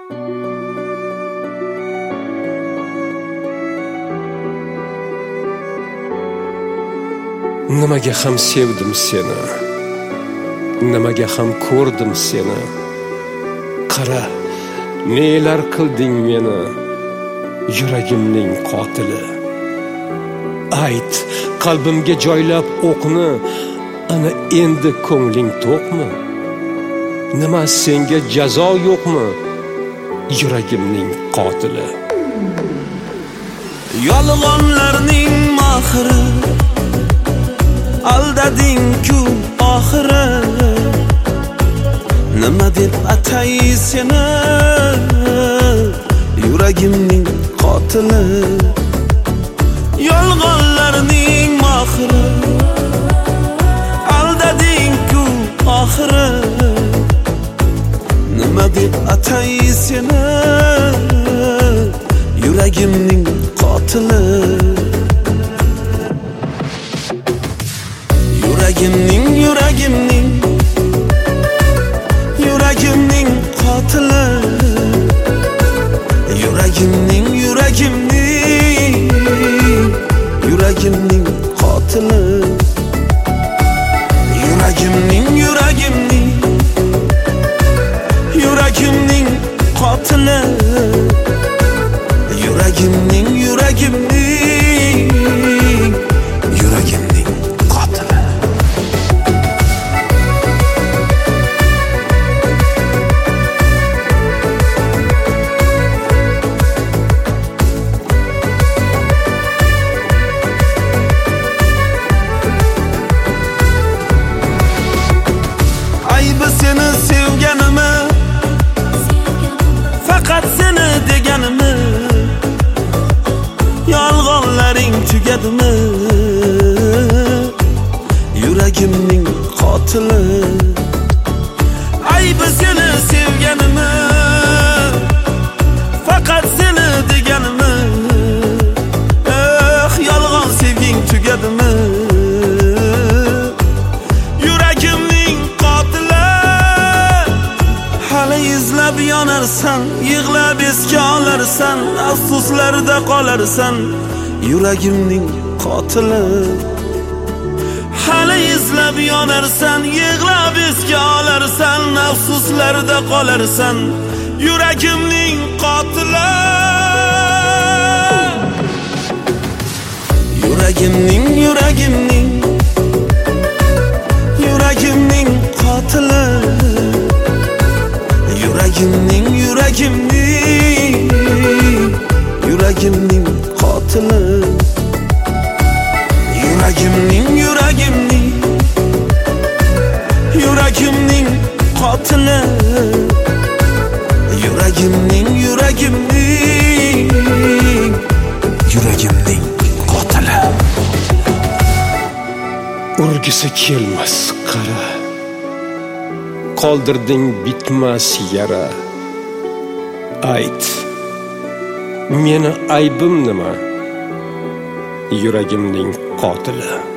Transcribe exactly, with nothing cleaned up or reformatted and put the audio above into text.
Nimaga ham sevdim seni, nimaga ham ko'rdim seni. Qara, nelar qilding meni, yuragimning qotili. Ayt, qalbimga joylab o'qni, ana endi ko'ngling to'qmi? Nima senga jazo yo'qmi, yuragimning qotili. Yolg'onlarning mohiri, aldading-ku oxiri. Nima deb atay seni, yuragimning qotili. Yolg'onlarning mohiri, aldading-ku oxiri. Nima deb atay seni, yuragimning qotili. Yuragimning, yuragimning, yuragimning qotili. Yuragimning, yuragimning, yuragimning qotili. Yuragimning, yuragimning, yuragimning qotili. Yuragimning, yuragimning, yuragimning qotili. Aybi seni sevganimi, faqat seni deganimi. Yolg'onlaring tugadimi, yuragimning qotili. Aybi seni sevganimi, faqat seni deganimi. Eh, yolg'on sevging tugadimi, yuragimning qotili. Hali izlab yonarsan, yig'lab esga olarsan, afsuslarda qolarsan, yuragimning qotili. Hali izlab yonarsan, yig'lab esga olarsan, afsuslarda qolarsan, yuragimning qotili. Yuragimning, yuragimning, yuragimning qotili. Yuragimning, yuragimning, yuragimning qotili. Yuragimning, yuragimning, yuragimning qotili. Yuragimning, yuragimning, yuragimning qotili. Urgisi kelmas qara, qoldirding bitmas yara. Ayt, meni aybim nima, yuragimning qotili.